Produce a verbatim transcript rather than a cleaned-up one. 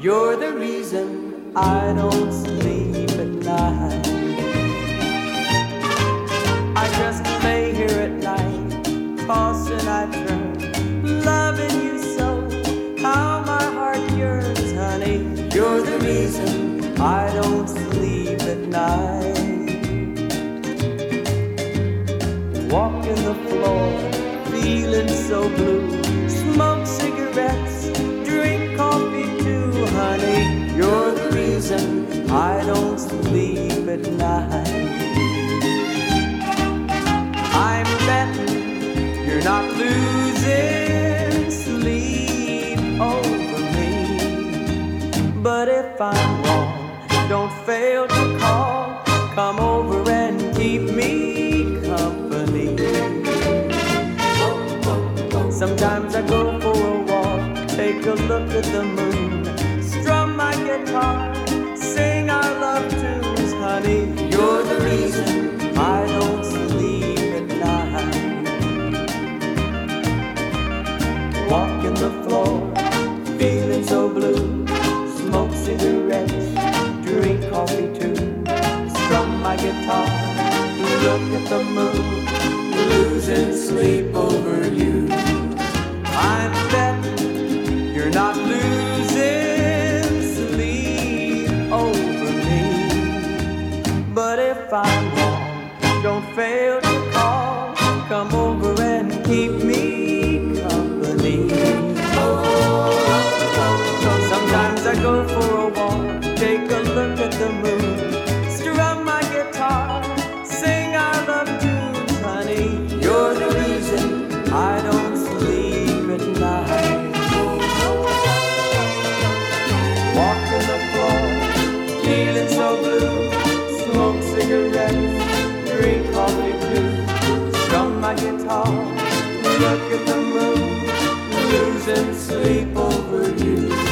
You're the reason I don't sleep at night. I just lay here at night, toss and I turn, loving you so, how my heart yearns, honey. You're the reason I don't sleep at night. Walking the floor, feeling so blue, smoke cigarettes, drink coffee too, honey. You're the reason I don't sleep at night. I'm betting you're not losing sleep over me. But if I'm wrong, don't fail to call. Come over and keep me company. Sometimes I go for a walk, take a look at the moon, strum my guitar, sing our love tunes, honey. You're the reason I don't sleep at night. Walking the floor, feeling so blue, smoke cigarettes, drink coffee too, strum my guitar, look at the moon, losing sleep over you. I'm betting you're not losing sleep over me. But if I'm wrong, don't fail to call. Come over and keep me company. Sometimes I go for a walk, take a look at the moon, strum my guitar, sing our love tunes, honey. You're the reason I don't sleep at night. Walking the floor, feeling so blue, smoke cigarettes, drink coffee too, strum my guitar, look at the moon, losing sleep over you.